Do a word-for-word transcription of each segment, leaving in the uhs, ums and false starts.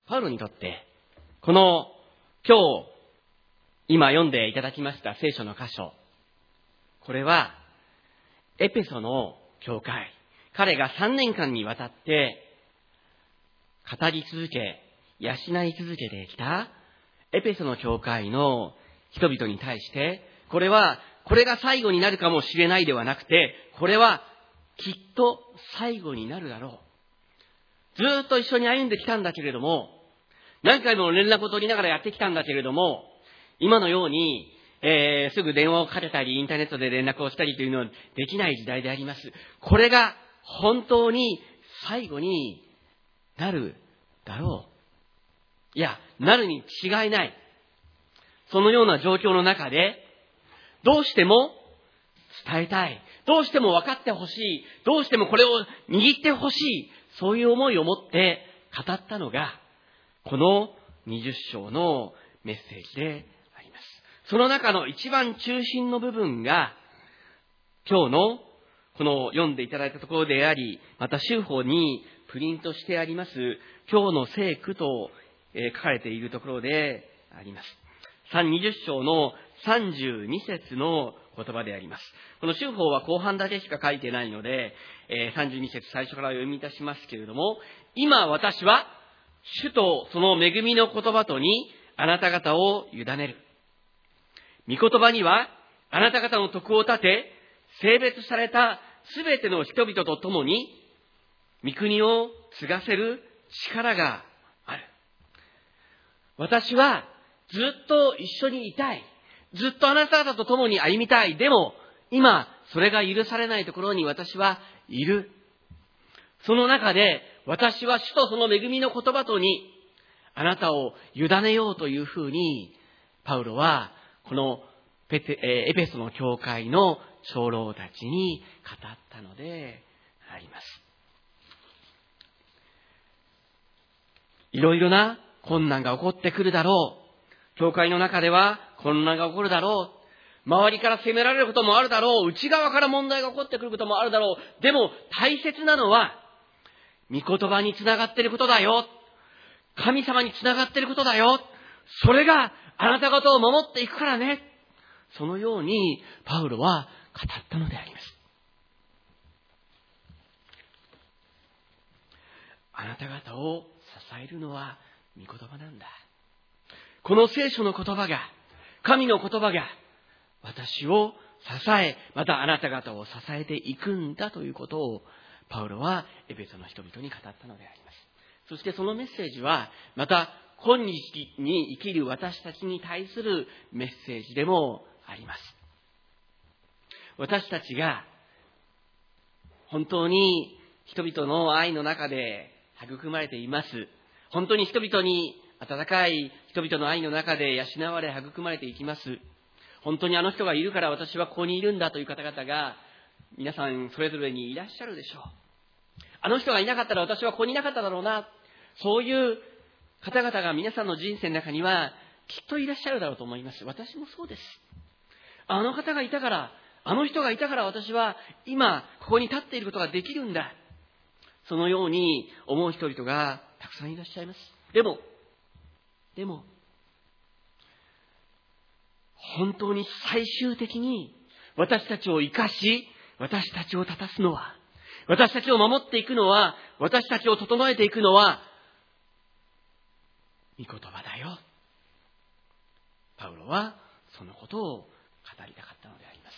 パウロにとって、この今日、今読んでいただきました聖書の箇所、これは、エペソの教会、彼がさんねんかんにわたって、語り続け、養い続けてきた、エペソの教会の人々に対して、これは、これが最後になるかもしれないではなくて、これは、きっと最後になるだろう。ずーっと一緒に歩んできたんだけれども、何回も連絡を取りながらやってきたんだけれども、今のように、えー、すぐ電話をかけたり、インターネットで連絡をしたりというのはできない時代であります。これが本当に最後になるだろう。いや、なるに違いない。そのような状況の中で、どうしても伝えたい。どうしても分かってほしい。どうしてもこれを握ってほしい。そういう思いを持って語ったのが、このにじゅっ章のメッセージであります。その中の一番中心の部分が、今日のこの読んでいただいたところであり、また州法にプリントしてあります、今日の聖句と書かれているところであります。にじゅっ章のさんじゅうに節の言葉であります。この州法は後半だけしか書いてないので、さんじゅうに節最初から読み出しますけれども、今私は主とその恵みの言葉とにあなた方を委ねる。御言葉にはあなた方の徳を立て、聖別されたすべての人々と共に御国を継がせる力がある。私はずっと一緒にいたい。ずっとあなた方と共に歩みたい。でも今それが許されないところに私はいる。その中で私は主とその恵みの言葉とにあなたを委ねようというふうにパウロはこのペテ、えー、エペソの教会の長老たちに語ったのであります。いろいろな困難が起こってくるだろう。教会の中では混乱が起こるだろう。周りから責められることもあるだろう。内側から問題が起こってくることもあるだろう。でも大切なのは御言葉につながっていることだよ。神様につながっていることだよ。それがあなた方を守っていくからね。そのようにパウロは語ったのであります。あなた方を支えるのは御言葉なんだ。この聖書の言葉が、神の言葉が私を支え、またあなた方を支えていくんだということをパウロはエペソの人々に語ったのであります。そしてそのメッセージはまた今日に生きる私たちに対するメッセージでもあります。私たちが本当に人々の愛の中で育まれています。本当に人々に温かい人々の愛の中で養われ育まれていきます。本当にあの人がいるから私はここにいるんだという方々が皆さんそれぞれにいらっしゃるでしょう。あの人がいなかったら私はここにいなかっただろうな。そういう方々が皆さんの人生の中にはきっといらっしゃるだろうと思います。私もそうです。あの方がいたから、あの人がいたから私は今ここに立っていることができるんだ。そのように思う人々がたくさんいらっしゃいます。でも、でも、本当に最終的に私たちを生かし、私たちを立たすのは、私たちを守っていくのは、私たちを整えていくのは、御言葉だよ。パウロはそのことを語りたかったのであります。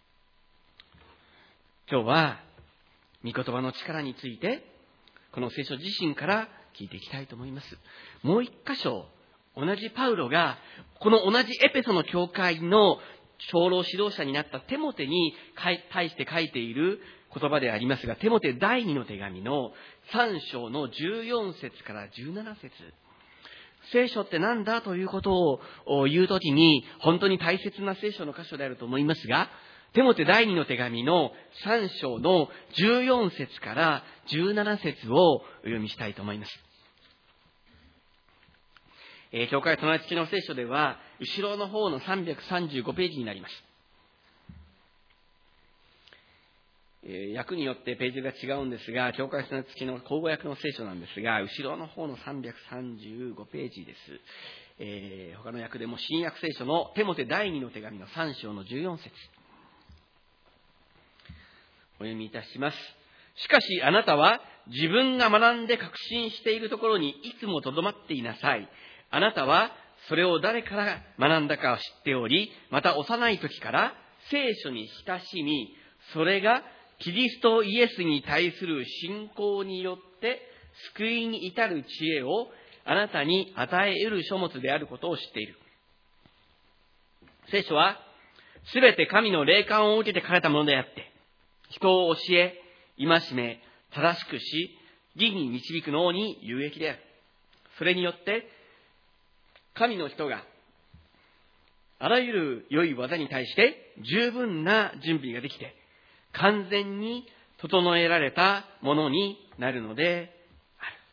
今日は、御言葉の力について、この聖書自身から聞いていきたいと思います。もう一箇所、同じパウロが、この同じエペソの教会の長老指導者になったテモテに対して書いている言葉でありますが、テモテ第二の手紙のさん章のじゅうよん節からじゅうなな節。聖書って何だということを言うときに、本当に大切な聖書の箇所であると思いますが、テモテ第二の手紙のさん章のじゅうよん節からじゅうなな節をお読みしたいと思います。えー、教会備え付きの聖書では、後ろの方のさんびゃくさんじゅうごページになります。 えー、訳によってページが違うんですが、教会付きの口語訳の聖書なんですが、後ろの方のさんびゃくさんじゅうごページです。えー、他の訳でも新約聖書のテモテ第二の手紙のさん章のじゅうよん節。お読みいたします。しかしあなたは自分が学んで確信しているところにいつもとどまっていなさい。あなたはそれを誰から学んだかを知っており、また幼い時から聖書に親しみ、それがキリストイエスに対する信仰によって救いに至る知恵をあなたに与え得る書物であることを知っている。聖書はすべて神の霊感を受けて書かれたものであって、人を教え、戒め、正しくし、義に導くのに有益である。それによって神の人があらゆる良い技に対して十分な準備ができて、完全に整えられたものになるのである。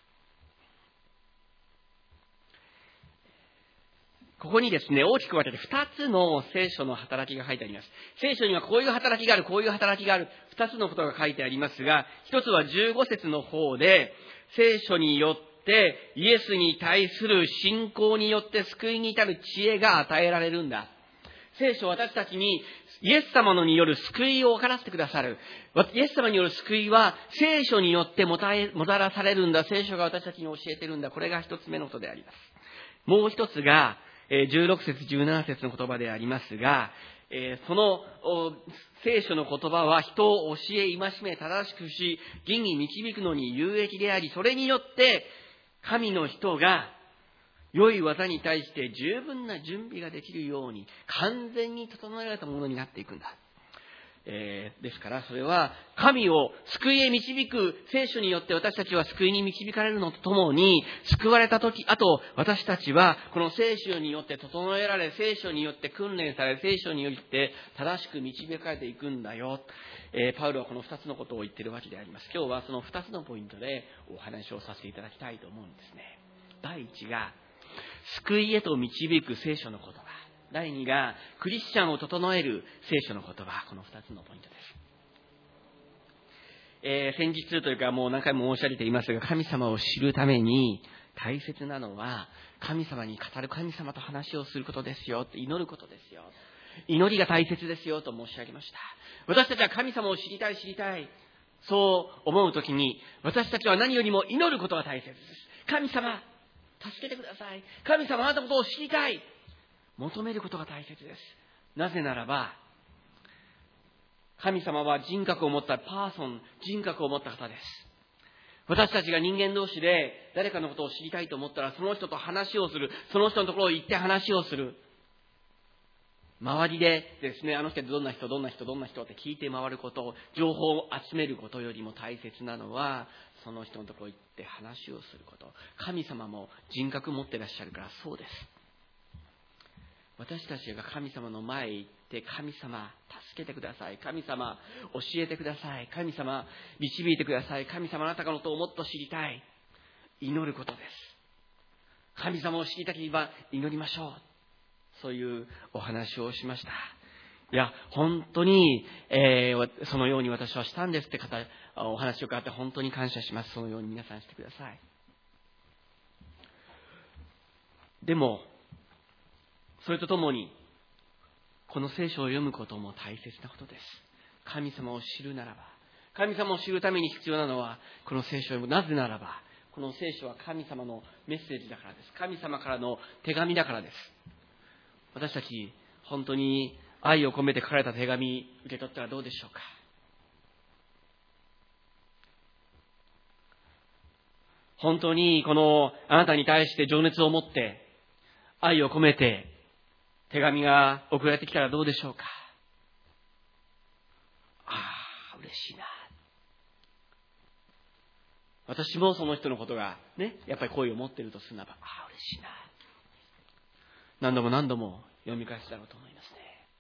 ここにですね、大きく分けて二つの聖書の働きが書いてあります。聖書にはこういう働きがある、こういう働きがある、二つのことが書いてありますが、一つはじゅうご節の方で、聖書によってイエスに対する信仰によって救いに至る知恵が与えられるんだ。聖書は私たちにイエス様のによる救いを分からせてくださる。イエス様による救いは聖書によってもたえ、もたらされるんだ。聖書が私たちに教えてるんだ。これが一つ目のことであります。もう一つが、じゅうろく節、じゅうなな節の言葉でありますが、その聖書の言葉は人を教え、戒め、正しくし、義に導くのに有益であり、それによって神の人が良い技に対して十分な準備ができるように完全に整えられたものになっていくんだ。えー、ですからそれは神を救いへ導く聖書によって私たちは救いに導かれるのとともに、救われた時、あと私たちはこの聖書によって整えられ、聖書によって訓練され、聖書によって正しく導かれていくんだよ。えー、パウロはこの二つのことを言っているわけであります。今日はその二つのポイントでお話をさせていただきたいと思うんですね。第一が救いへと導く聖書の言葉。第二がクリスチャンを整える聖書の言葉。この二つのポイントです。えー、先日というかもう何回も申し上げていますが、神様を知るために大切なのは神様に語る、神様と話をすることですよ、祈ることですよ。祈りが大切ですよと申し上げました。私たちは神様を知りたい知りたいそう思うときに、私たちは何よりも祈ることが大切です。神様助けてください。神様あなたのことを知りたい。求めることが大切です。なぜならば、神様は人格を持ったパーソン、人格を持った方です。私たちが人間同士で誰かのことを知りたいと思ったら、その人と話をする。その人のところに行って話をする。周りでですね、あの人ってどんな人、どんな人、どんな人って聞いて回ること、情報を集めることよりも大切なのは、その人のところに行って話をすること。神様も人格を持っていらっしゃるからそうです。私たちが神様の前へ行って、神様助けてください。神様教えてください。神様導いてください。神様あなたのことをもっと知りたい。祈ることです。神様を知りたければ祈りましょう。そういうお話をしました。いや、本当に、えー、そのように私はしたんですって方、お話を伺って本当に感謝します。そのように皆さんしてください。でも、それとともに、この聖書を読むことも大切なことです。神様を知るならば、神様を知るために必要なのは、この聖書を読む。なぜならば、この聖書は神様のメッセージだからです。神様からの手紙だからです。私たち、本当に愛を込めて書かれた手紙、受け取ったらどうでしょうか。本当にこのあなたに対して情熱を持って、愛を込めて手紙が送られてきたらどうでしょうか。ああ、嬉しいな。私もその人のことがね、やっぱり好意を持っているとするならば、ああ、嬉しいな。何度も何度も読み返すだろうと思いますね。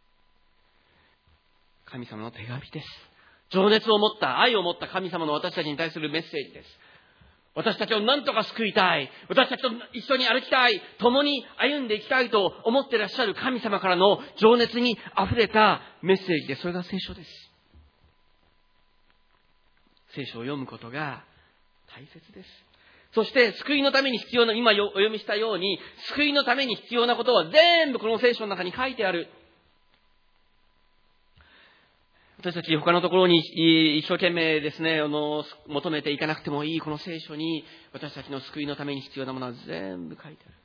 神様の手紙です。情熱を持った、愛を持った神様の私たちに対するメッセージです。私たちを何とか救いたい。私たちと一緒に歩きたい。共に歩んでいきたいと思っていらっしゃる神様からの情熱に溢れたメッセージです。それが聖書です。 聖書を読むことが大切です。そして救いのために必要な、今お読みしたように、救いのために必要なことは全部この聖書の中に書いてある。私たち他のところに一生懸命ですね、あの求めていかなくてもいいこの聖書に、私たちの救いのために必要なものは全部書いてある。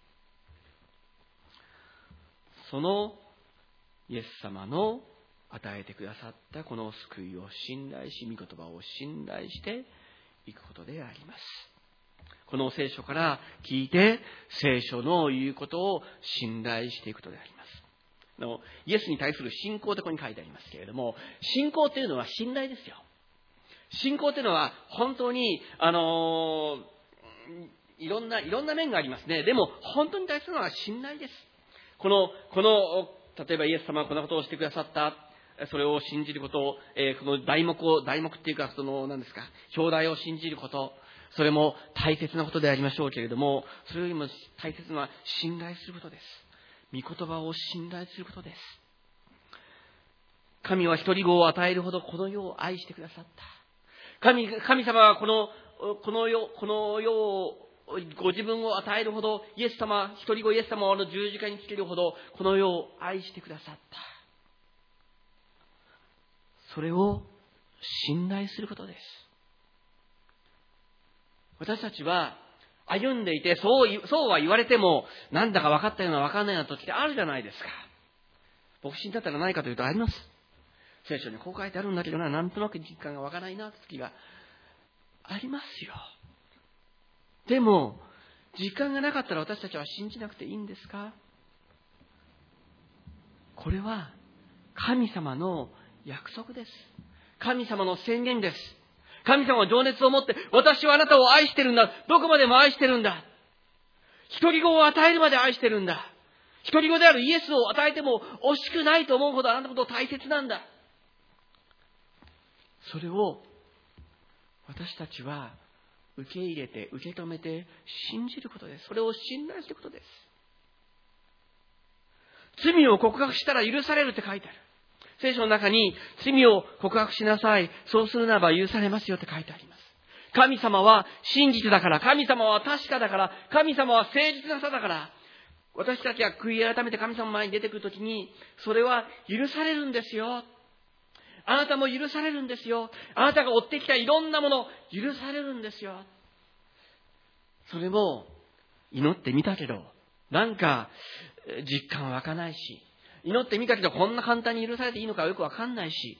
そのイエス様の与えてくださったこの救いを信頼し、御言葉を信頼していくことであります。この聖書から聞いて、聖書の言うことを信頼していくことであります。あのイエスに対する信仰とここに書いてありますけれども、信仰というのは信頼ですよ。信仰というのは本当に、あのいろんな、いろんな面がありますね。でも本当に大切なのは信頼です。この、この、例えばイエス様はこんなことをしてくださった。それを信じることを、えー、この題目を、題目っていうか、その、何ですか、表題を信じること。それも大切なことでありましょうけれども、それよりも大切なのは信頼することです。御言葉を信頼することです。神は一人子を与えるほどこの世を愛してくださった。神、神様はこの、この世、この世を、ご自分を与えるほど、イエス様、一人子イエス様を十字架につけるほど、この世を愛してくださった。それを信頼することです。私たちは歩んでいて、そう、そうは言われても、なんだか分かったような分かんないような時ってあるじゃないですか。牧師だったら何かというとあります。聖書にこう書いてあるんだけどな、なんとなく実感が湧かないなって時がありますよ。でも、時間がなかったら私たちは信じなくていいんですか？これは神様の約束です。神様の宣言です。神様は情熱を持って、私はあなたを愛してるんだ。どこまでも愛してるんだ。一人子を与えるまで愛してるんだ。一人子であるイエスを与えても惜しくないと思うほどあなたのこと大切なんだ。それを私たちは受け入れて、受け止めて信じることです。それを信頼することです。罪を告白したら許されるって書いてある。聖書の中に罪を告白しなさい。そうするならば許されますよって書いてあります。神様は真実だから、神様は確かだから、神様は誠実な方だから、私たちが悔い改めて神様の前に出てくるときに、それは許されるんですよ。あなたも許されるんですよ。あなたが追ってきたいろんなもの、許されるんですよ。それも祈ってみたけど、なんか実感湧かないし、祈ってみたけどこんな簡単に許されていいのかよくわかんないし、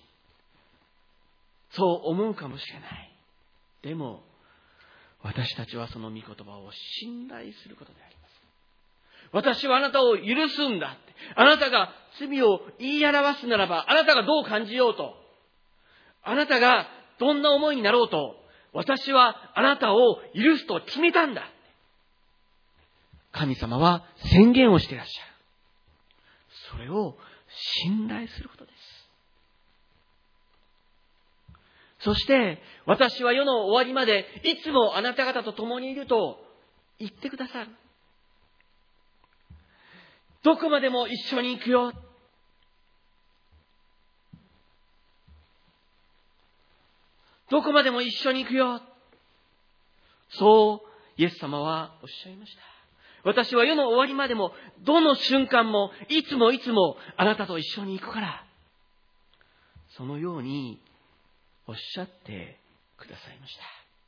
そう思うかもしれない。でも私たちはその御言葉を信頼することであります。私はあなたを許すんだって。あなたが罪を言い表すならば、あなたがどう感じようと、あなたがどんな思いになろうと、私はあなたを許すと決めたんだ。神様は宣言をしていらっしゃる。それを信頼することです。そして、私は世の終わりまでいつもあなた方と共にいると言ってくださる。どこまでも一緒に行くよ。どこまでも一緒に行くよ。そうイエス様はおっしゃいました。私は世の終わりまでもどの瞬間もいつもいつもあなたと一緒に行くから。そのようにおっしゃってくださいました。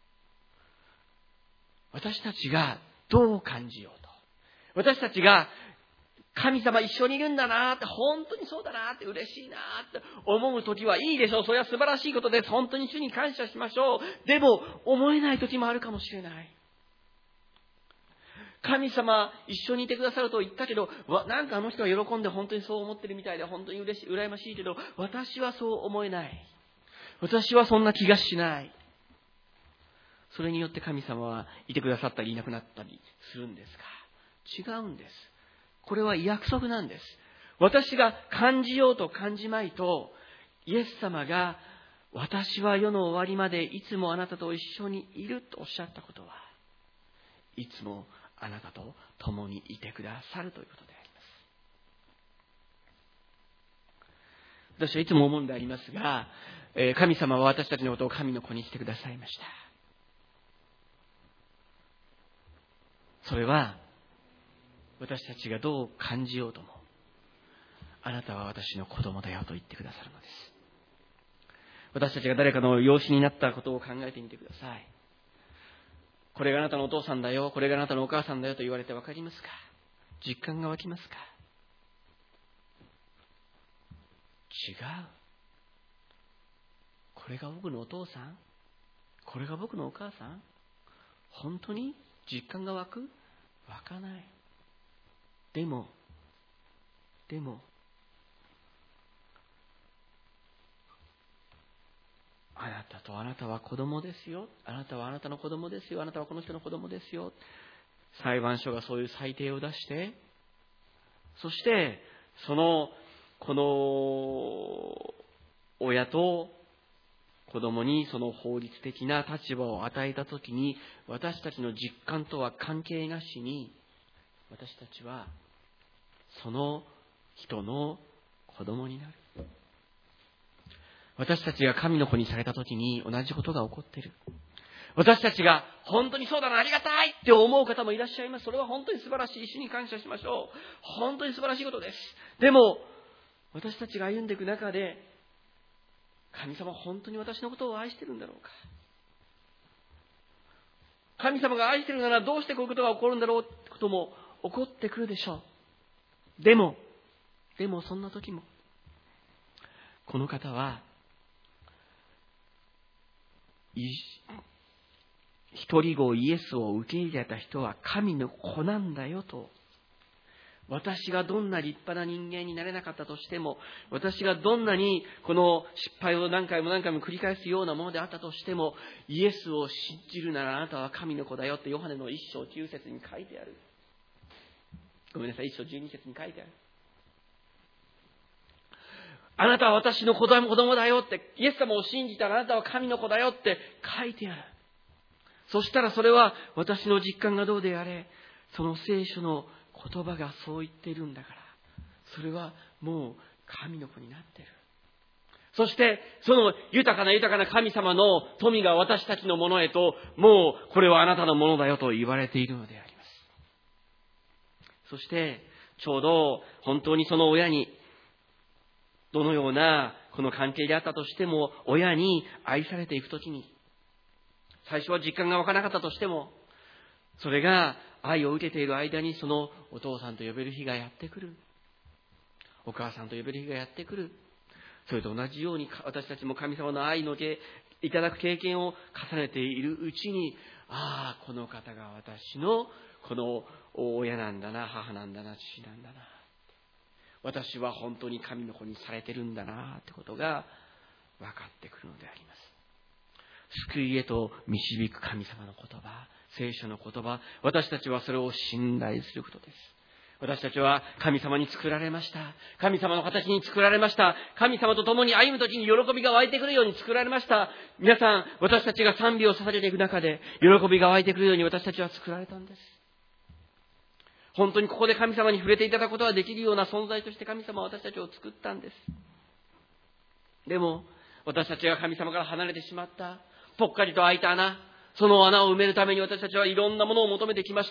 私たちがどう感じようと、私たちが神様一緒にいるんだなって、本当にそうだなって嬉しいなって思う時はいいでしょう。それは素晴らしいことです。本当に主に感謝しましょう。でも思えない時もあるかもしれない。神様一緒にいてくださると言ったけど、なんかあの人は喜んで本当にそう思ってるみたいで本当に嬉しい、羨ましいけど、私はそう思えない。私はそんな気がしない。それによって神様はいてくださったりいなくなったりするんですか？違うんです。これは約束なんです。私が感じようと感じまいと、イエス様が私は世の終わりまでいつもあなたと一緒にいるとおっしゃったことは、いつもあなたと共にいてくださるということであります。 私はいつも思うんでありますが、神様は私たちのことを神の子にしてくださいました。それは私たちがどう感じようとも、あなたは私の子供だよと言ってくださるのです。私たちが誰かの養子になったことを考えてみてください。これがあなたのお父さんだよ、これがあなたのお母さんだよと言われて分かりますか？実感が湧きますか？違う。これが僕のお父さん？これが僕のお母さん？本当に実感が湧く？湧かない。でも、でも、あなたとあなたは子供ですよ。あなたはあなたの子供ですよ。あなたはこの人の子供ですよ。裁判所がそういう裁定を出して、そして、その、この、親と子供にその法律的な立場を与えたときに、私たちの実感とは関係なしに、私たちはその人の子供になる。私たちが神の子にされたときに同じことが起こっている。私たちが本当にそうだな、ありがたいって思う方もいらっしゃいます。それは本当に素晴らしい。主に感謝しましょう。本当に素晴らしいことです。でも、私たちが歩んでいく中で、神様は本当に私のことを愛しているんだろうか。神様が愛しているならどうしてこういうことが起こるんだろうってことも起こってくるでしょう。でも、でもそんな時も、この方は、一人子イエスを受け入れた人は神の子なんだよと。私がどんな立派な人間になれなかったとしても、私がどんなにこの失敗を何回も何回も繰り返すようなものであったとしても、イエスを信じるならあなたは神の子だよってヨハネの一章九節に書いてある。ごめんなさい、一章十二節に書いてある。あなたは私の子供だよって、イエス様を信じたらあなたは神の子だよって書いてある。そしたらそれは私の実感がどうであれ、その聖書の言葉がそう言っているんだから、それはもう神の子になっている。そしてその豊かな豊かな神様の富が私たちのものへと、もうこれはあなたのものだよと言われているのであります。そしてちょうど本当にその親にどのようなこの関係であったとしても、親に愛されていくときに、最初は実感が湧かなかったとしても、それが愛を受けている間にそのお父さんと呼べる日がやってくる。お母さんと呼べる日がやってくる。それと同じように私たちも神様の愛のいただく経験を重ねているうちに、ああ、この方が私のこの親なんだな、母なんだな、父なんだな。私は本当に神の子にされてるんだなってことが分かってくるのであります。救いへと導く神様の言葉、聖書の言葉、私たちはそれを信頼することです。私たちは神様に作られました。神様の形に作られました。神様と共に歩むときに喜びが湧いてくるように作られました。皆さん、私たちが賛美を捧げていく中で、喜びが湧いてくるように私たちは作られたんです。本当にここで神様に触れていただくことができるような存在として神様は私たちを作ったんです。でも、私たちが神様から離れてしまった、ぽっかりと開いた穴、その穴を埋めるために私たちはいろんなものを求めてきました。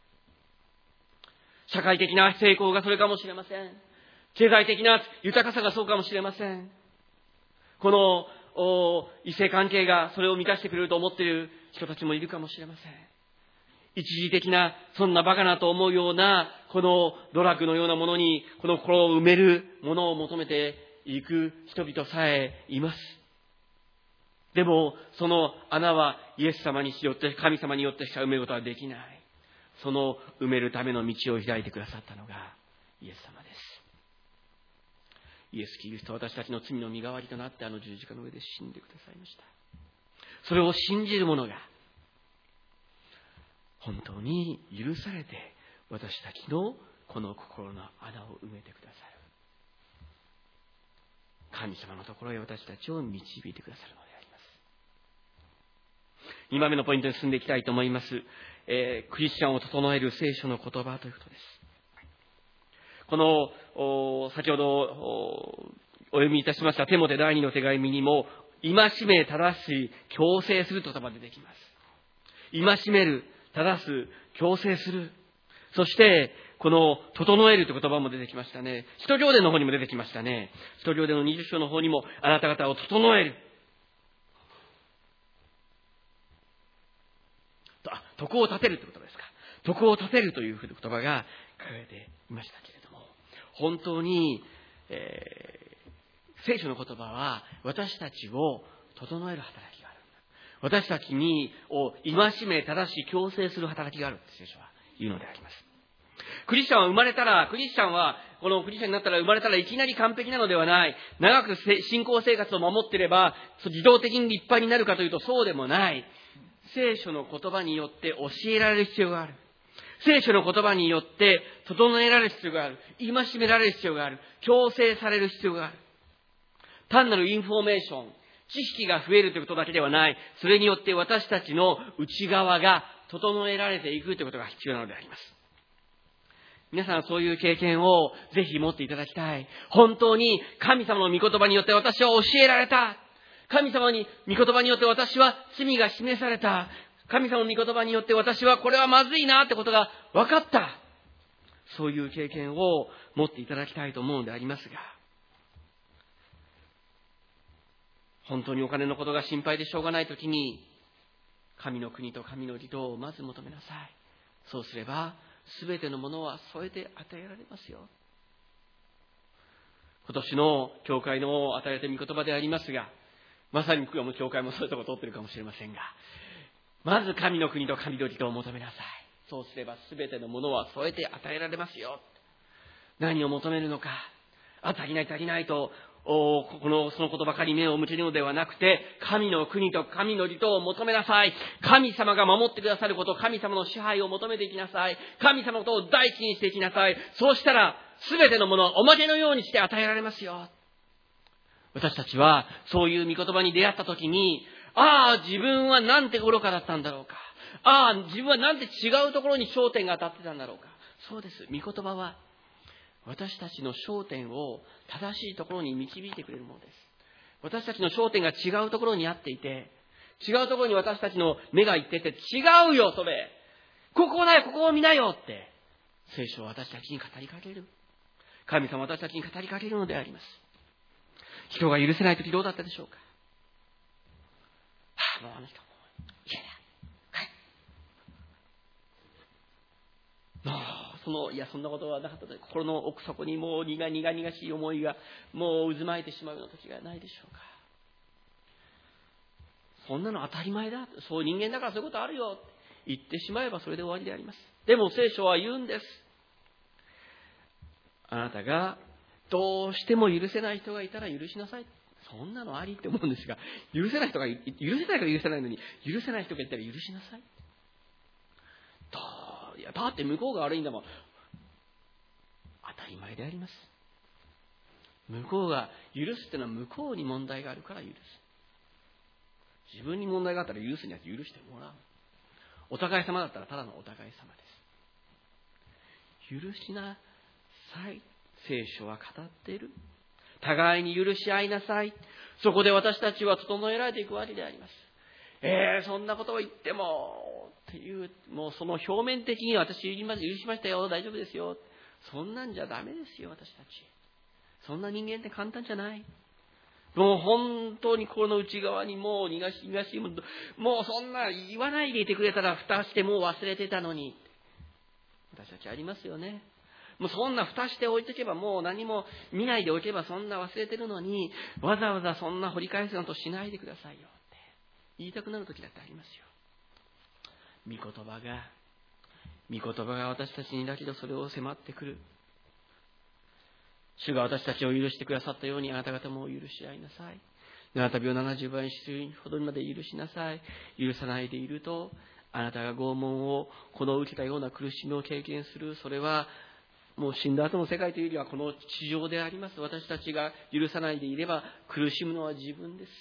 社会的な成功がそれかもしれません。経済的な豊かさがそうかもしれません。この異性関係がそれを満たしてくれると思っている人たちもいるかもしれません。一時的な、そんなバカなと思うような、このドラッグのようなものに、この心を埋めるものを求めていく人々さえいます。でも、その穴はイエス様によって、神様によってしか埋めることはできない。その埋めるための道を開いてくださったのがイエス様です。イエス・キリストは私たちの罪の身代わりとなってあの十字架の上で死んでくださいました。それを信じる者が、本当に許されて私たちのこの心の穴を埋めてくださる神様のところへ私たちを導いてくださるのであります。にばんめのポイントに進んでいきたいと思います。えー、クリスチャンを整える聖書の言葉ということです。この先ほどお読みいたしましたテモテ第二の手紙にも、戒め、正し、強制すると言葉が出てきます。戒める、正す、強制する。そして、この、整えるという言葉も出てきましたね。使徒行伝の方にも出てきましたね。使徒行伝のにじゅっ章の方にも、あなた方を整える。あ、徳を立てるということですか。徳を立てるというふうな言葉が書かれていましたけれども、本当に、えー、聖書の言葉は私たちを整える働きがある。私たちにを戒め、正し、強制する働きがあるって聖書は言うのであります。クリスチャンは生まれたら、クリスチャンは、このクリスチャンになったら生まれたらいきなり完璧なのではない。長く信仰生活を守っていれば、自動的に立派になるかというとそうでもない。聖書の言葉によって教えられる必要がある。聖書の言葉によって整えられる必要がある。戒められる必要がある。強制される必要がある。単なるインフォメーション、知識が増えるということだけではない。それによって私たちの内側が整えられていくということが必要なのであります。皆さんそういう経験をぜひ持っていただきたい。本当に神様の御言葉によって私は教えられた。神様に御言葉によって私は罪が示された。神様の御言葉によって私はこれはまずいなってことが分かった。そういう経験を持っていただきたいと思うのでありますが、本当にお金のことが心配でしょうがないときに、神の国と神の義とをまず求めなさい。そうすれば、すべてのものは添えて与えられますよ。今年の教会の与えた御言葉でありますが、まさに僕は教会もそういうところを通っているかもしれませんが、まず神の国と神の義とを求めなさい。そうすればすべてのものは添えて与えられますよ。何を求めるのか、あ、足りない足りないと、おこのそのことばかり目を向けるのではなくて、神の国と神の義とを求めなさい。神様が守ってくださること、神様の支配を求めていきなさい。神様のことを第一にしていきなさい。そうしたらすべてのものをおまけのようにして与えられますよ。私たちはそういう御言葉に出会ったときに、ああ、自分はなんて愚かだったんだろうか。ああ、自分はなんて違うところに焦点が当たってたんだろうか。そうです。御言葉は私たちの焦点を正しいところに導いてくれるものです。私たちの焦点が違うところにあっていて、違うところに私たちの目が行ってて、違うよそれ、ここだよ、ここを見なよって聖書は私たちに語りかける。神様は私たちに語りかけるのであります。人が許せないときどうだったでしょうか。はあ、もうあの人嫌だ、はい、もうそのいやそんなことはなかったと、心の奥底にもう苦々々しい思いがもう渦巻いてしまうような時がないでしょうか。そんなの当たり前だ、そう人間だからそういうことあるよって言ってしまえばそれで終わりであります。でも聖書は言うんです。あなたがどうしても許せない人がいたら許しなさい。そんなのありって思うんですが、許せない人が許せないから許せないのに、許せない人がいたら許しなさい。いやだって向こうが悪いんだもん。当たり前であります。向こうが許すってのは向こうに問題があるから許す。自分に問題があったら許すには許してもらう。お互い様だったらただのお互い様です。許しなさい。聖書は語っている。互いに許し合いなさい。そこで私たちは整えられていくわけであります。えー、そんなことを言ってもっていう、もうその表面的に私許しましたよ、大丈夫ですよ、そんなんじゃダメですよ。私たちそんな人間って簡単じゃない。もう本当にこの内側にもう逃がし逃がしもうそんな言わないでいてくれたら蓋してもう忘れてたのに、私たちありますよね。もうそんな蓋して置いとけば、もう何も見ないでおけばそんな忘れてるのに、わざわざそんな掘り返すのとしないでくださいよって言いたくなる時だってありますよ。御言葉が御言葉が私たちにだけどそれを迫ってくる。主が私たちを許してくださったように、あなた方も許し合いなさい。あなたびをななじゅうばいにするほどまで許しなさい。許さないでいると、あなたが拷問をこの受けたような苦しみを経験する。それはもう死んだ後の世界というよりはこの地上であります。私たちが許さないでいれば苦しむのは自分です。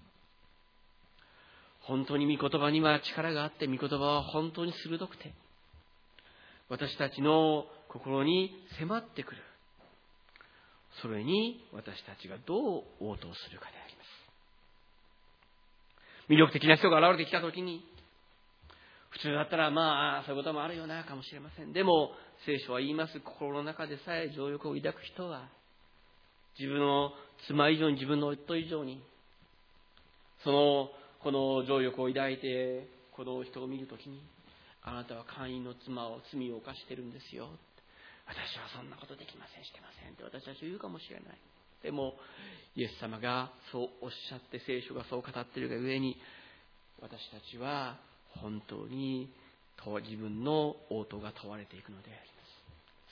本当に御言葉には力があって、御言葉は本当に鋭くて私たちの心に迫ってくる。 それに私たちがどう応答するかであります。魅力的な人が現れてきたときに、普通だったらまあそういうこともあるよなかもしれません。でも聖書は言います。心の中でさえ情欲を抱く人は、自分の妻以上に自分の夫以上に、そのこの情欲を抱いてこの人を見るときに、あなたは姦淫の妻を罪を犯しているんですよ。私はそんなことできません、してませんって私たちは言うかもしれない。でもイエス様がそうおっしゃって、聖書がそう語っているがゆえに、私たちは本当に自分の応答が問われていくのであります。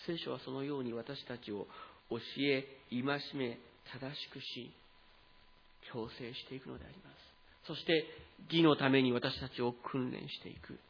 聖書はそのように私たちを教え、戒め、正しくし、強制していくのであります。そして義のために私たちを訓練していく。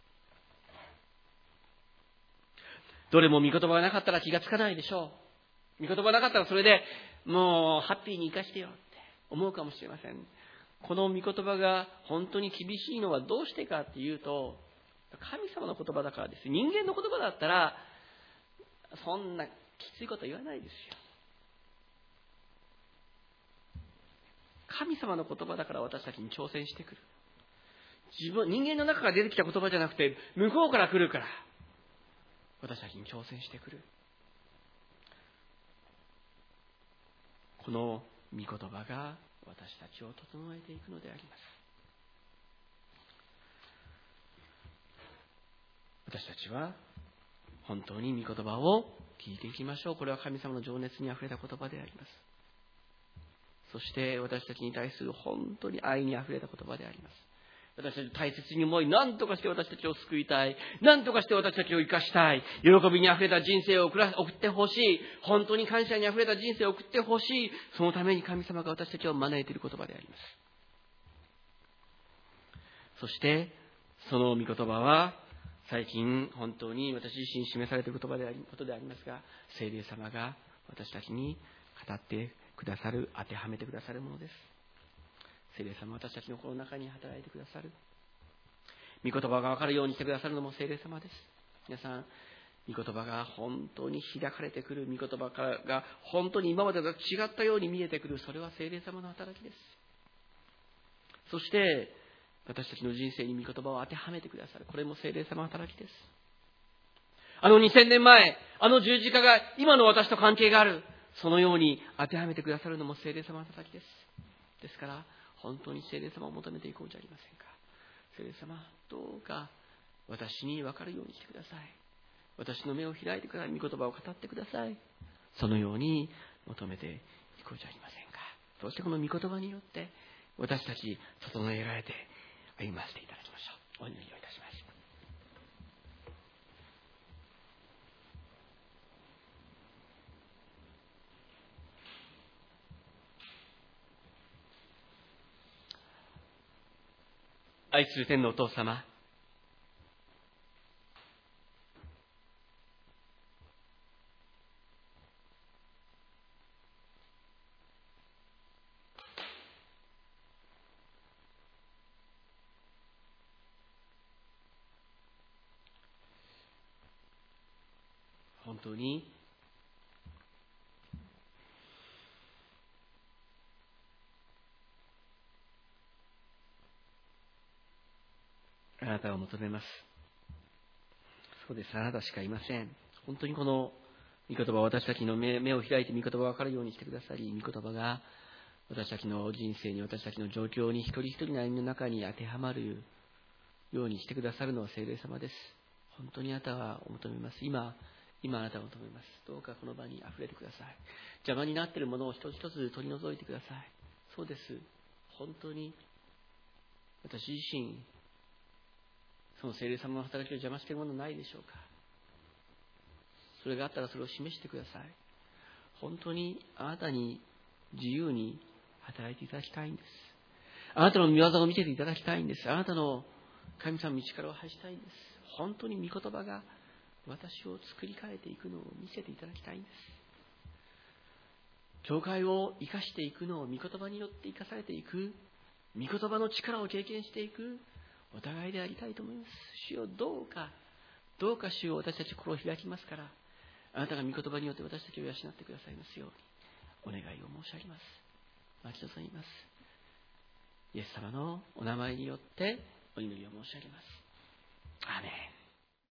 どれも御言葉がなかったら気がつかないでしょう。御言葉なかったらそれでもうハッピーに生かしてよって思うかもしれません。この御言葉が本当に厳しいのはどうしてかっていうと、神様の言葉だからです。人間の言葉だったらそんなきついこと言わないですよ。神様の言葉だから私たちに挑戦してくる。自分、人間の中から出てきた言葉じゃなくて、向こうから来るから私たちに挑戦してくる。この御言葉が私たちを整えていくのであります。私たちは本当に御言葉を聞いていきましょう。これは神様の情熱にあふれた言葉であります。そして私たちに対する本当に愛にあふれた言葉であります。私たちを大切に思い、何とかして私たちを救いたい、何とかして私たちを生かしたい、喜びにあふれた人生を送ってほしい、本当に感謝にあふれた人生を送ってほしい、そのために神様が私たちを招いている言葉であります。そしてその御言葉は最近本当に私自身示されている言葉でありことでありますが、聖霊様が私たちに語ってくださる、当てはめてくださるものです。聖霊様は私たちの心の中に働いてくださる。御言葉が分かるようにしてくださるのも聖霊様です。皆さん、御言葉が本当に開かれてくる、御言葉が本当に今までと違ったように見えてくる、それは聖霊様の働きです。そして私たちの人生に御言葉を当てはめてくださる、これも聖霊様の働きです。あのにせんねんまえ、あの十字架が今の私と関係がある、そのように当てはめてくださるのも聖霊様の働きです。ですから本当に聖霊様を求めていこうじゃありませんか。聖霊様、どうか私に分かるようにしてください。私の目を開いてください。御言葉を語ってください。そのように求めていこうじゃありませんか。そしてこの御言葉によって私たち整えられて歩ませていただきましょう。お祈りをいたします。愛する天のお父様、本当にあなたを求めます。そうです、あなたしかいません。本当にこの御言葉、私たちの 目, 目を開いて御言葉が分かるようにしてくださり、御言葉が私たちの人生に、私たちの状況に、一人一人の歩みの中に当てはまるようにしてくださるのは聖霊様です。本当にあなたは求めます。今今あなたを求めます。どうかこの場にあふれてください。邪魔になっているものを一つ一つ取り除いてください。そうです、本当に私自身その聖霊様の働きを邪魔しているものないでしょうか。それがあったらそれを示してください。本当にあなたに自由に働いていただきたいんです。あなたの御業を見せていただきたいんです。あなたの神様の力を発したいんです。本当に御言葉が私を作り変えていくのを見せていただきたいんです。教会を生かしていくのを御言葉によって生かされていく、御言葉の力を経験していくお互いでありたいと思います。主よ、どうかどうか主よ、私たち心を開きますから、あなたが御言葉によって私たちを養ってくださいますようにお願いを申し上げます。待ち望みます。イエス様のお名前によってお祈りを申し上げます。アーメン。